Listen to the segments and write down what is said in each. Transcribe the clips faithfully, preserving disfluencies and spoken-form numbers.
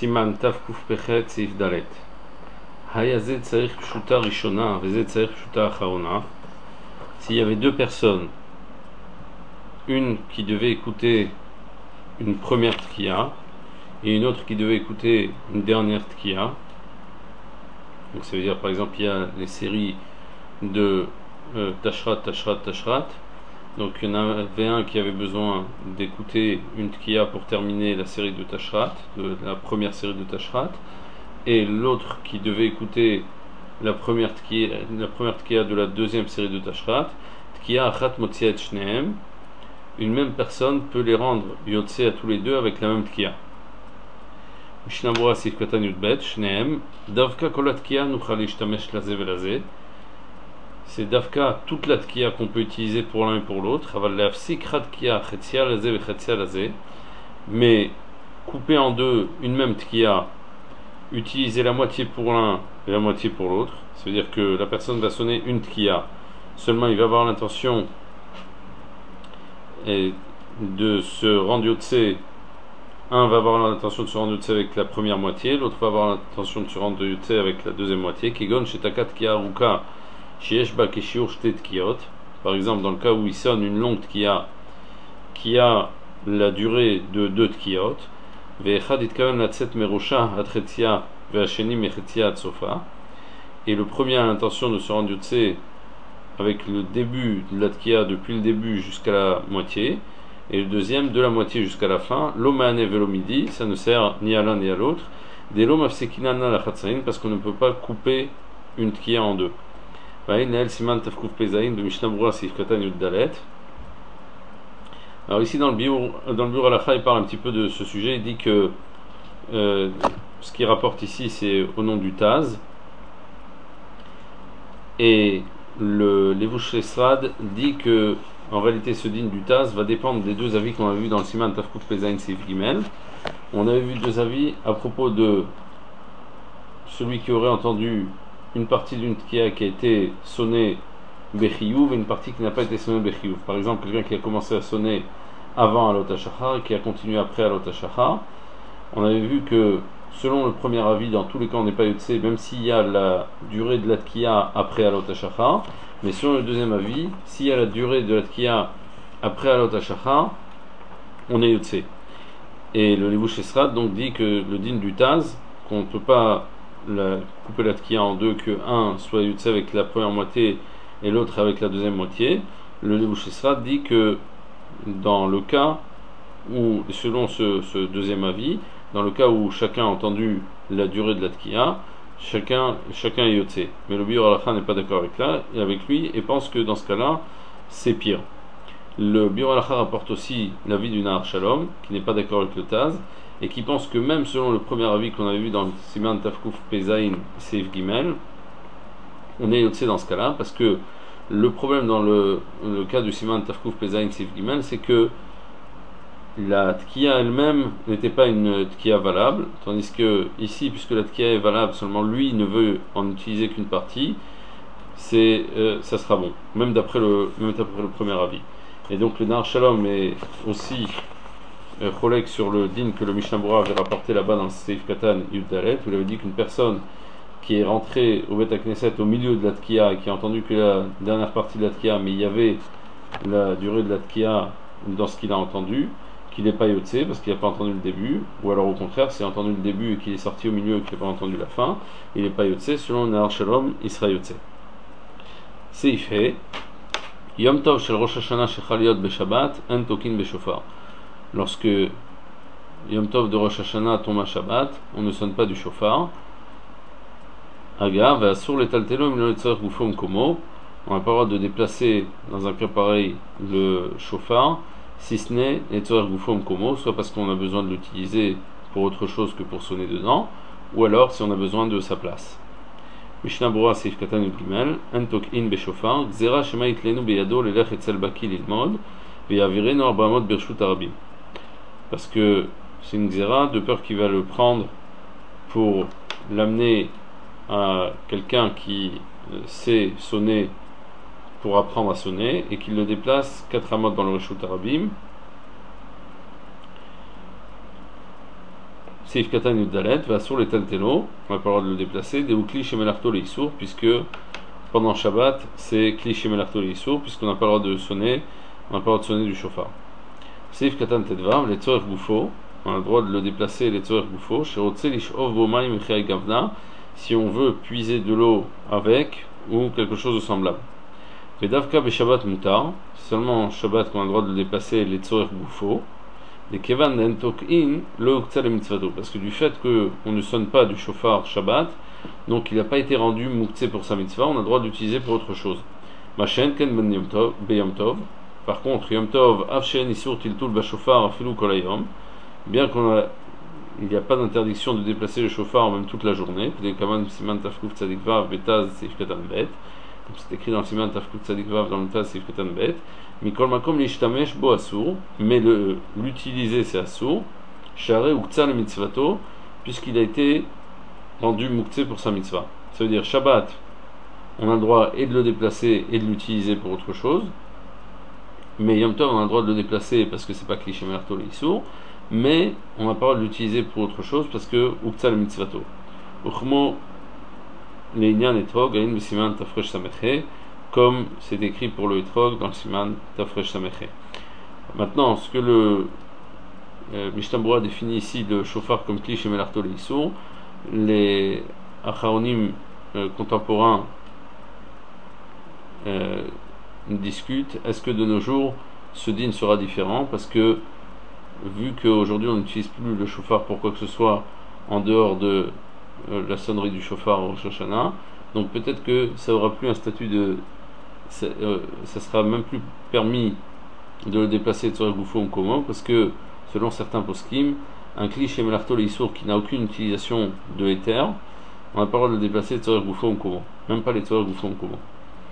סימן תקפ"ח סעיף ד' היה זה צריך פשוטה ראשונה וזה צריך פשוטה אחרונה. S'il y avait deux personnes, une qui devait écouter une première tkiya et une autre qui devait écouter une dernière tkiya, donc ça veut dire par exemple il y a les séries de euh, tashrat, tashrat, tashrat, donc il y en avait un qui avait besoin d'écouter une tkiya pour terminer la série de tashrat, de la première série de tashrat, et l'autre qui devait écouter la première tkiya, la première tkiya de la deuxième série de tashrat. Tkiya achat motsia et shnehem, une même personne peut les rendre yotse à tous les deux avec la même tkiya. Mishnah Berurah sif katan yudbet shnehem davka kol tkiya nuchal lishtamesh laze velaze. C'est davka toute la tkiya qu'on peut utiliser pour l'un et pour l'autre. Aval leafsik chat tkiya chetzia laze vechetzia laze. Mais couper en deux une même tkiya, utiliser la moitié pour l'un et la moitié pour l'autre, ça veut dire que la personne va sonner une tkiya, seulement il va avoir l'intention de se rendre yotse, un va avoir l'intention de se rendre yotse avec la première moitié, l'autre va avoir l'intention de se rendre yotse avec la deuxième moitié. Kigon shetaka tkiya ruka sheyesh ba keshiur shte tkiyot, par exemple dans le cas où il sonne une longue tkiya qui a la durée de deux tkiyot, et le premier a l'intention de se rendre yotse avec le début de la tkiya depuis le début jusqu'à la moitié, et le deuxième de la moitié jusqu'à la fin. L'omane velomidi, ça ne sert ni à l'un ni à l'autre. Des l'om afsekinana la chatsain, parce qu'on ne peut pas couper une tkiya en deux. De Mishnah Berurah sif katan yud dalet. Alors ici dans le Biur, dans le Biur Halacha, il parle un petit peu de ce sujet. Il dit que euh, ce qu'il rapporte ici c'est au nom du Taz, et le Levush Esrad dit que en réalité ce din du Taz va dépendre des deux avis qu'on a vu dans le Siman Tafkuf Pezain Seif Gimel. On avait vu deux avis à propos de celui qui aurait entendu une partie d'une tkiya qui a été sonnée Bechiyuv et une partie qui n'a pas été sonnée Bechiyuv. Par exemple, quelqu'un qui a commencé à sonner avant Alot HaShachar et qui a continué après Alot HaShachar. On avait vu que selon le premier avis, dans tous les cas on n'est pas yotse, même s'il y a la durée de la tkiya après Alot HaShachar. Mais selon le deuxième avis, s'il y a la durée de la tkiya après Alot HaShachar, on est yotse. Et le Levush Esrad donc dit que le din du Taz, qu'on ne peut pas la, couper la tkiya en deux, que un soit yotse avec la première moitié et l'autre avec la deuxième moitié. Le Levush Esrad dit que dans le cas où, selon ce, ce deuxième avis, dans le cas où chacun a entendu la durée de la tkiya, chacun, chacun est yotse. Mais le Biur Halacha n'est pas d'accord avec, là, avec lui et pense que dans ce cas-là, c'est pire. Le Biur Halacha rapporte aussi l'avis du Nahar Shalom, qui n'est pas d'accord avec le Taz, et qui pense que même selon le premier avis qu'on avait vu dans le Siman Tafkuf Pezain Seif Gimel, on est yotse dans ce cas-là, parce que le problème dans le, le cas du Siman Tafkuf Pezain Seif Gimel, c'est que la tkiya elle-même n'était pas une tkiya valable, tandis que ici, puisque la tkiya est valable, seulement lui ne veut en utiliser qu'une partie, c'est, euh, ça sera bon, même d'après le, même d'après le premier avis. Et donc le Nahar Shalom est aussi cholek euh, sur le din que le Mishnah Berurah avait rapporté là-bas dans le Seif Katan Yud Dalet, où il avait dit qu'une personne qui est rentrée au Bet HaKnesset au milieu de la tkiya et qui a entendu que la dernière partie de la tkiya, mais il y avait la durée de la tkiya dans ce qu'il a entendu, qu'il n'est pas yotse parce qu'il n'a pas entendu le début, ou alors au contraire, s'il a entendu le début et qu'il est sorti au milieu et qu'il n'a pas entendu la fin, il n'est pas yotse. Selon le Nahar Shalom, il sera yotse. Seif He Yom Tov shel Rosh Hashanah shechal yot b'Shabbat en tokin b'shofar. Lorsque Yom Tov de Rosh Hashanah tombe à Shabbat, on ne sonne pas du shofar. Aga ve'asur letaltelo im lo letzorech gufo mkomo. On n'a pas le droit de déplacer dans un cas pareil le shofar, si ce n'est letzorech gufo mkomo, soit parce qu'on a besoin de l'utiliser pour autre chose que pour sonner dedans, ou alors si on a besoin de sa place. Mishnah Berurah Seif Katan Yud Gimel en tokin b'shofar gzera shema yitlenu beyado lelech etzel baki lilmod ve'yavirenu arba amot birshut harabim. Parce que c'est une gzera de peur qu'il va le prendre pour l'amener à quelqu'un qui sait sonner pour apprendre à sonner et qu'il le déplace quatre amot dans le Reshut Harabim. Seif Katan Yudalet, va sur les Taltelo, on n'a pas le droit de le déplacer, des Oukli Shemelarto Leissour, puisque pendant Shabbat, c'est Kli Shemelarto Leissour, puisqu'on n'a pas le droit de sonner, on n'a pas le droit de sonner du chauffard. Seif Katan Tedvav, les Tzorech Goufo, on a le droit de le déplacer, les Tzorech Goufo, Sherotse Lishov Bomaim Echai Gavna, si on veut puiser de l'eau avec, ou quelque chose de semblable. Mais Davka Beshabbat Mutar, seulement en Shabbat qu'on a le droit de le déplacer, les Tzorech Goufo. Les Kevan Entok-in, le Uktzal Mitzvato, parce que du fait qu'on ne sonne pas du chauffard Shabbat, donc il n'a pas été rendu Muktzé pour sa mitzvah, on a le droit d'utiliser pour autre chose. Machen Ken Ben Yom Tov, par contre, Yom Tov, Avshen Isur Tiltul Bashofar Afilu Kolayom, bien qu'on a, il n'y a pas d'interdiction de déplacer le chauffard même toute la journée, comme c'est écrit dans le Siman Tafkuf Tzadik Vav dans le Taz Sif Ketan Bet. Mikol Makom Lishtamesh Bo Asur, mais le, l'utiliser c'est Asur, Share Uktzal le Mitzvato, puisqu'il a été rendu Muktzé pour sa mitzvah. Ça veut dire Shabbat, on a le droit et de le déplacer et de l'utiliser pour autre chose, mais Yom Tov on a le droit de le déplacer parce que c'est pas Kliché Merto l'Issour, mais on n'a pas le droit de l'utiliser pour autre chose parce que Uktzal le Mitzvato. Uchmo L'Inyan Etrog, Aïn Siman Tafresh Sameche, comme c'est écrit pour le Etrog dans le Siman Tafresh Sameche. Maintenant, ce que le euh, Mishnah définit ici le chauffard comme Kli Shemel Arto Leissour, les Acharonim euh, contemporains euh, discutent est-ce que de nos jours ce din sera différent, parce que vu qu'aujourd'hui on n'utilise plus le chauffard pour quoi que ce soit en dehors de Euh, la sonnerie du chauffard au Rosh Hashanah, donc peut-être que ça aura plus un statut de ça, euh, ça sera même plus permis de le déplacer de Tzorech Goufo en commun, parce que selon certains poskim, un Kli Shemel Arto Leissour qui n'a aucune utilisation de éther, on n'a pas le droit de le déplacer de Tzorech Goufo en commun, même pas les Tzorech Goufo en commun.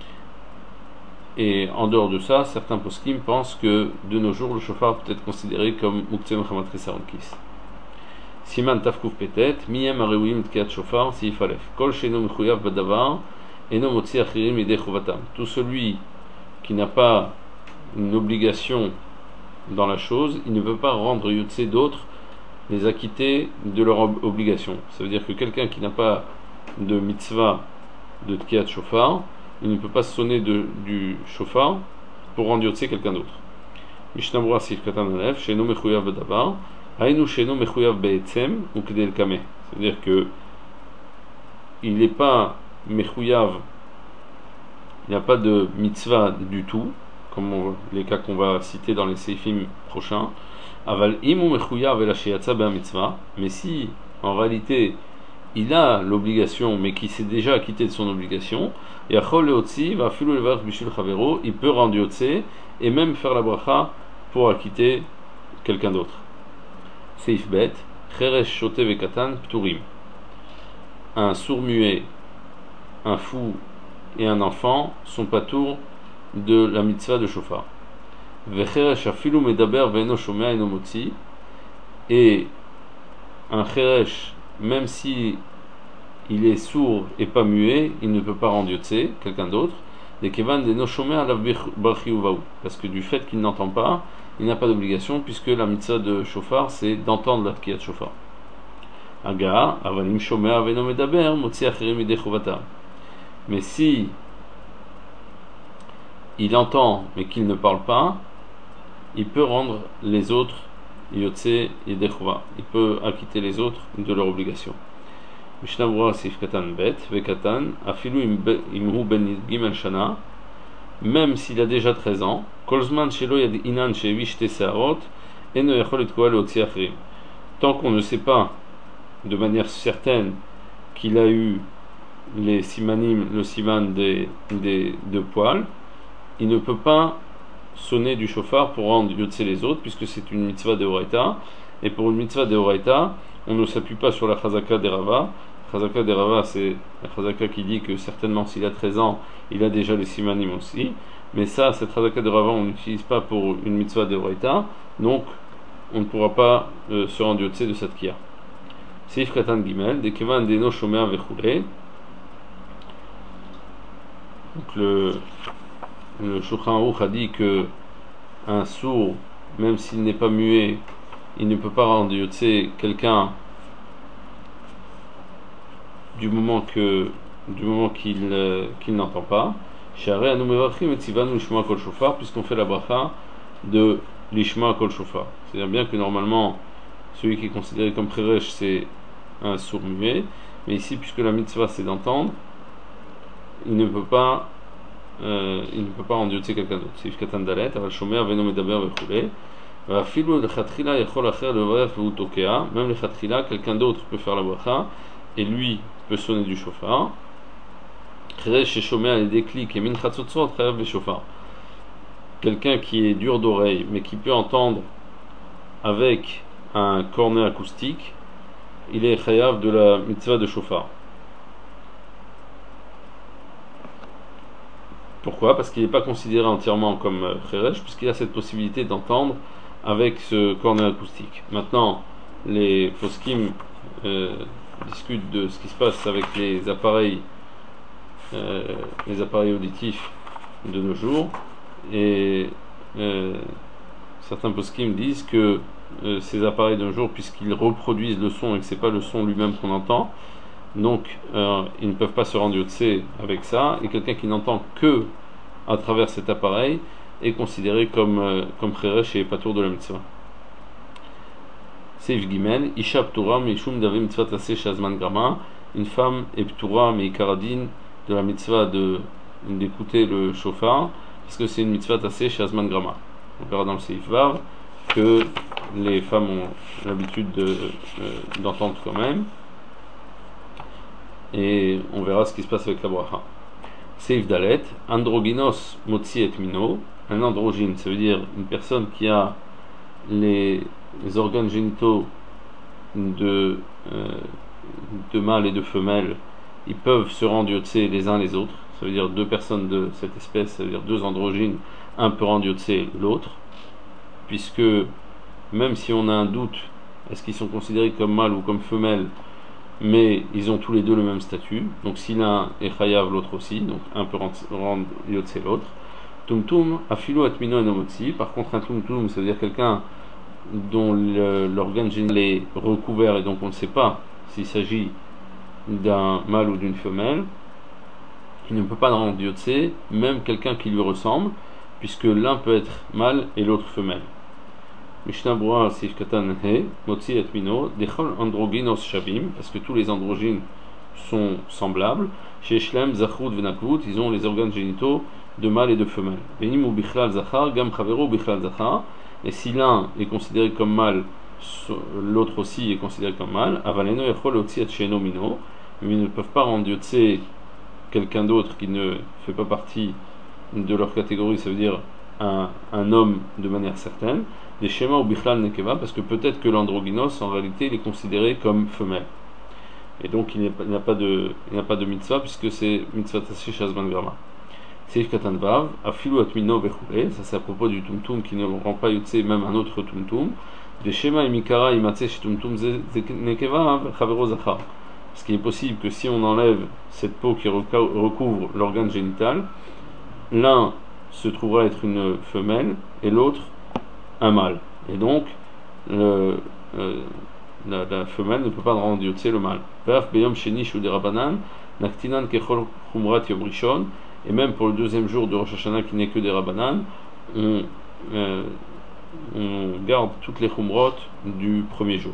Et en dehors de ça, certains poskim pensent que de nos jours le chauffard peut être considéré comme Muktzeh Mechamat Risaronkis. Siman Tafkuf Petet, Miyem Arewim Tkiat Shofar, Sif Alef. Kol Sheno Mechuyav Badavar, Eno Motzi Achirim Ideh Chovatam. Tout celui qui n'a pas une obligation dans la chose, il ne peut pas rendre Yotse d'autres, les acquitter de leur ob- obligation. Ça veut dire que quelqu'un qui n'a pas de mitzvah de Tkiat Shofar, il ne peut pas sonner de, du Shofar pour rendre Yotse quelqu'un d'autre. Mishnah Berurah Sif Katan Alef, Sheno Mechuyav Badavar. C'est-à-dire que il n'est pas mechouyav, il n'y a pas de mitzvah du tout, comme on, les cas qu'on va citer dans les seifim prochains. Aval imu mechouyav elashiyatza ben mitzvah, mais si en réalité il a l'obligation, mais qui s'est déjà acquitté de son obligation, yachol leotzi va filu levarch bishul chavero, il peut rendre yotze et même faire la bracha pour acquitter quelqu'un d'autre. Seif Bet, Cheresh Shote Vekatan Pturim. Un sourd-muet, un fou et un enfant sont patours de la mitzvah de chauffard. Vecheresh Afilu Medaber Ve'eno Shomea Eno Motzi. Et un Cheresh, même si il est sourd et pas muet, il ne peut pas rendre Yotze, quelqu'un d'autre. Des Kevan Eno Shomea Alav Barchi Uvaou. Parce que du fait qu'il n'entend pas, il n'a pas d'obligation, puisque la mitzvah de chauffard c'est d'entendre la tkiyat chauffard. Aga, avalim shomea veno medaber, motzi acherim ideh chovatam. Mais si il entend mais qu'il ne parle pas, il peut rendre les autres yotze ideh chova. Il peut acquitter les autres de leur obligation. Mishnah Berurah Sif Katan Bet, Vekatan, afilu imhu ben gimel shana, même s'il a déjà treize ans, Kolzman Shelo Yad Inan Shevish Tesaarot, et ne Yachol et Koal Otsi Achrim. Tant qu'on ne sait pas de manière certaine qu'il a eu les simanim, le siman des, des deux poils, il ne peut pas sonner du chauffard pour rendre yotse les autres, puisque c'est une mitzvah de Horaïta, et pour une mitzvah de Horaïta, on ne s'appuie pas sur la chazaka des Rava. Chazaka des Rava, c'est la chazaka qui dit que certainement s'il a treize ans, il a déjà les simanim aussi. Mais ça, cette chazaka de Rava, on n'utilise pas pour une mitzvah de Horaïta, donc on ne pourra pas euh, se rendre yotse de cette kia. Seif Katan Gimel, des kevan deno shomea vechule. Donc le, le Shulchan Aruch a dit que un sourd, même s'il n'est pas muet, il ne peut pas rendre yotse quelqu'un du moment que du moment qu'il euh, qu'il n'entend pas. Puisqu'on fait la bracha de l'ishma kol shofar. C'est-à-dire bien que normalement, celui qui est considéré comme préresh, c'est un sourd muet, mais ici, puisque la mitzvah c'est d'entendre, il ne peut pas euh, il ne peut pas endioter quelqu'un d'autre. C'est Katan Dalet, Aval Shomer, Veno Medaber, Vechule. Même le khatrila, quelqu'un d'autre peut faire la bracha et lui peut sonner du shofar. Quelqu'un qui est dur d'oreille mais qui peut entendre avec un cornet acoustique, il est chayav de la mitzvah de shofar. Pourquoi? Parce qu'il n'est pas considéré entièrement comme cheresh, puisqu'il a cette possibilité d'entendre avec ce cornet acoustique. Maintenant, les poskim euh, discutent de ce qui se passe avec les appareils, euh, les appareils auditifs de nos jours, et euh, certains poskim disent que euh, ces appareils de nos jours, puisqu'ils reproduisent le son et que c'est pas le son lui-même qu'on entend, donc euh, ils ne peuvent pas se rendre yotsé avec ça, et quelqu'un qui n'entend que à travers cet appareil est considéré comme euh, comme cheresh et patour de la mitzvah. Seif Gimel, Isha Ptura Mishum Dave Mitzvah Taseh Shazman Grama, une femme est Ptura mais Karadine de la mitzvah de d'écouter le shofar, parce que c'est une mitzvah Taseh Shazman Grama. On verra dans le Seif Vav que les femmes ont l'habitude de, euh, d'entendre quand même, et on verra ce qui se passe avec la bracha. Seif Dalet, androgynos motzi et mino, un androgyne, ça veut dire une personne qui a les, les organes génitaux de, euh, de mâle et de femelle, ils peuvent se rendre yotsé les uns les autres, ça veut dire deux personnes de cette espèce, ça veut dire deux androgynes, un peut rendre yotsé l'autre, puisque même si on a un doute, est-ce qu'ils sont considérés comme mâle ou comme femelle, mais ils ont tous les deux le même statut, donc si l'un est chayav, l'autre aussi, donc un peut rendre yotsé l'autre. Tumtum, afilo atmino enomotzi, par contre un tumtum, ça veut dire quelqu'un dont l'organe génital est recouvert et donc on ne sait pas s'il s'agit d'un mâle ou d'une femelle, il ne peut pas rendre yotsé, même quelqu'un qui lui ressemble, puisque l'un peut être mâle et l'autre femelle. Mishnah Brura Sif Katan He, Motzi et Mino, Dechol androgynos shavim, parce que tous les androgynes sont semblables. Chez Shlem, Zachrut, Venakvut, ils ont les organes génitaux de mâle et de femelle. Venim ou Bichlal Zachar, Gam Chavero Bichlal Zachar, et si l'un est considéré comme mâle, l'autre aussi est considéré comme mâle. Avaleno Echol Otzi et Sheno Mino, mais ils ne peuvent pas rendre yotsé quelqu'un d'autre qui ne fait pas partie de leur catégorie, ça veut dire un, un homme de manière certaine. Des schémas ou bichlal nekeva, parce que peut-être que l'androgynos en réalité il est considéré comme femelle, et donc il n'y a pas de il n'y a pas de mitzvah puisque c'est mitzvah taseh shazman grama. Seif katan vav afilu atmino vechule, ça c'est à propos du tumtum qui ne rend pas yotsé même un autre tumtum. Des schémas imikara imatse chez tumtum nekeva chavero zachar, parce qu'il est possible que si on enlève cette peau qui recouvre l'organe génital, l'un se trouvera être une femelle et l'autre un mâle, et donc le, euh, la, la femelle ne peut pas rendre yotsé le mâle. Et même pour le deuxième jour de Rosh Hashanah qui n'est que des Rabbanan, on, euh, on garde toutes les chumrot du premier jour.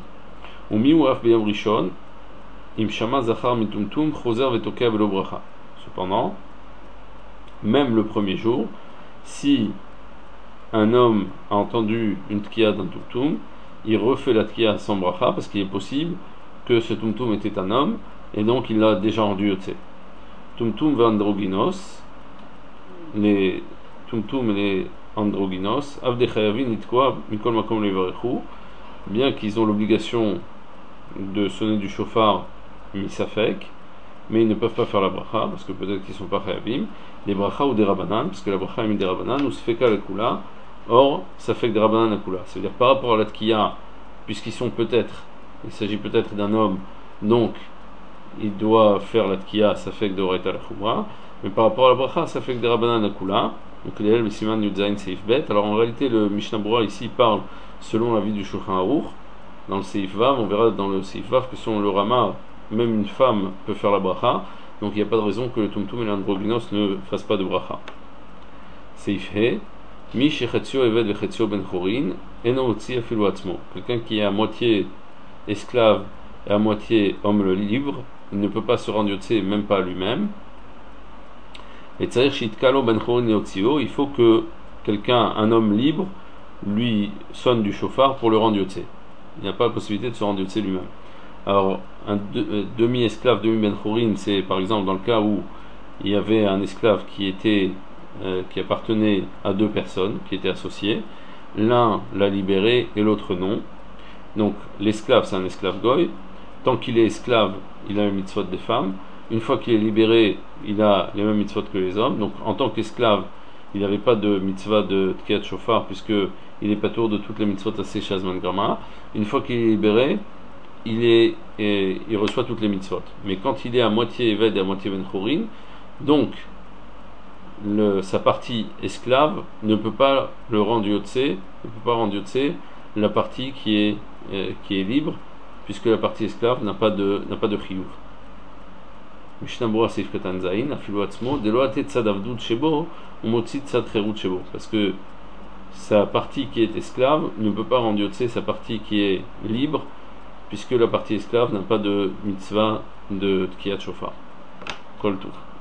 Cependant, même le premier jour, si un homme a entendu une tkiya d'un tumtum, il refait la tkiya sans bracha, parce qu'il est possible que ce tumtum était un homme, et donc il l'a déjà rendu yotsé. Tumtum va androgynos, les tumtum et les androgynos, avde chayavin nitkwa mikol makom levarechu, bien qu'ils ont l'obligation de sonner du shofar misafek, mais ils ne peuvent pas faire la bracha, parce que peut-être qu'ils ne sont pas chayavim, les bracha ou des rabanan, parce que la bracha est mis des rabanan, ou sfeka la kula. Or, ça fait que des Rabbanan Akula. C'est-à-dire par rapport à la Tkiya, puisqu'ils sont peut-être, il s'agit peut-être d'un homme, donc il doit faire la Tkiya, ça fait que de Horaïta la Khumra. Mais par rapport à la Bracha, ça fait que des Rabbanan Akula. Donc l'El Messiman Yudzaïn Seif Bet. Alors en réalité, le Mishnah Brura ici parle selon l'avis du Shulchan Aruch. Dans le Seif Vav, on verra dans le Seif Vav que selon le Rama, même une femme peut faire la bracha, donc il n'y a pas de raison que le tumtum et l'androgynos ne fassent pas de bracha. Seif he, mi shechetzio eved vechetzio ben chorin, eno otzi afilu atzmo. Quelqu'un qui est à moitié esclave et à moitié homme libre, il ne peut pas se rendre yotze, même pas lui-même. Et tsarir shitkalo ben chorin yotzio, il faut que quelqu'un, un homme libre, lui sonne du chauffard pour le rendre yotze. Il n'y a pas la possibilité de se rendre yotze lui-même. Alors, un de, demi-esclave, demi-ben-chorin, c'est par exemple dans le cas où il y avait un esclave qui était euh, qui appartenait à deux personnes, qui étaient associées. L'un l'a libéré et l'autre non. Donc, l'esclave, c'est un esclave goy. Tant qu'il est esclave, il a le mitzvot des femmes. Une fois qu'il est libéré, il a les mêmes mitzvot que les hommes. Donc, en tant qu'esclave, il n'avait pas de mitzvah de tkiyat shofar, puisque il est pas tour de toutes les mitzvot assez shazman grama. Une fois qu'il est libéré, il, est, et, il reçoit toutes les mitzvot. Mais quand il est à moitié Eved et à moitié Ben Chorin, donc le, sa partie esclave ne peut pas le rendre Yotze, ne peut pas rendre Yotze la partie qui est, euh, qui est libre, puisque la partie esclave n'a pas de n'a pas de chiyuv. Mishnah Berurah Seif Katan Zayin, Afilu Atzmo, Delo Ate Tzad Avdut Shebo, Umotzi Tzad Cherut Shebo, parce que sa partie qui est esclave ne peut pas rendre Yotze sa partie qui est libre, puisque la partie esclave n'a pas de mitzvah de tkiyat shofar. Kol tour.